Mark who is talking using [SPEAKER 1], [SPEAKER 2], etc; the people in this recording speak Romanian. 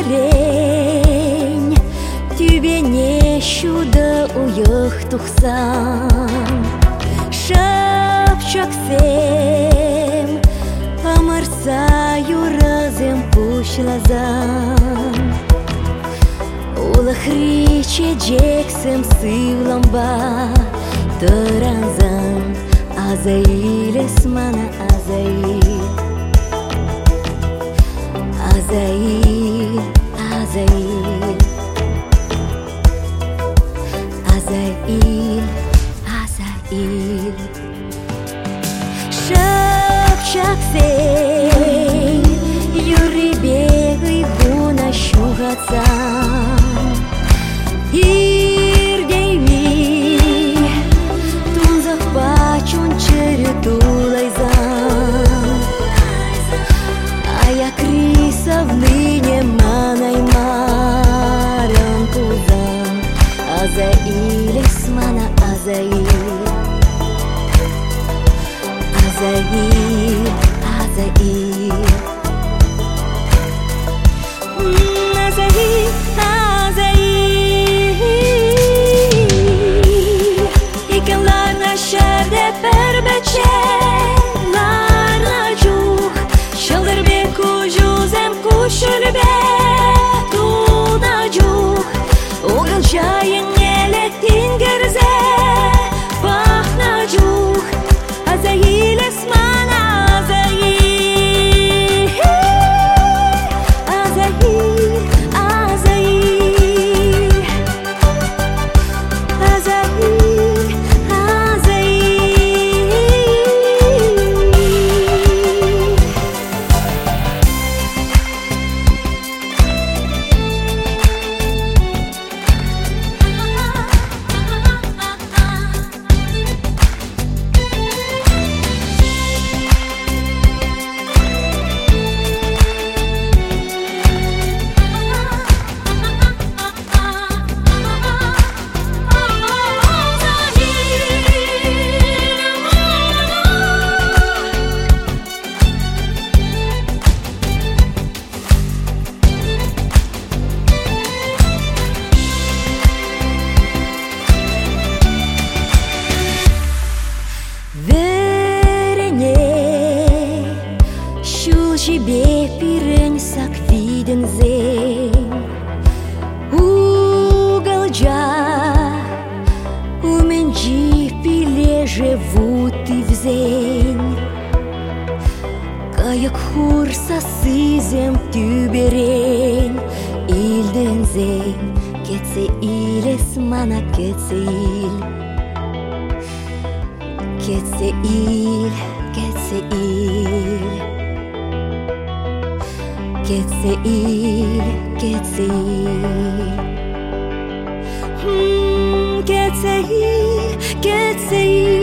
[SPEAKER 1] берень, тебе нещуда уех тухсан. Шапчаксем, амарсаю разем пушлазан. Улахриче джексем сывламба, таранзан, азаилес мана азаил. Азаил, Азаил, Азаил, Азаил. Шапчаксей, юри бегай гуна шугацан. Иргейми, тунзах пачун черетулайзан. Ая криса в ныне манай маран кузан. Азаилес мана Азаил. Азаил, Азаил. Азаил, Азаил. Ikenlarna şerde perbeçe. Şurbe tunacuk, oğul şayın eletin gerze, bahnacuk, Azayil esmana Azayil, Azayil, Azayil, Azayil, Azayil. Тебе пирень сак виден зень. Уголджа уменджи пиле живут и в зень. Каяк хур сасызем тюберень. Илден зень кетсе илес мана кетсе ил. Кетсе ил, кетсе ил. Ketseil, Ketseil, Ketseil, Ketseil.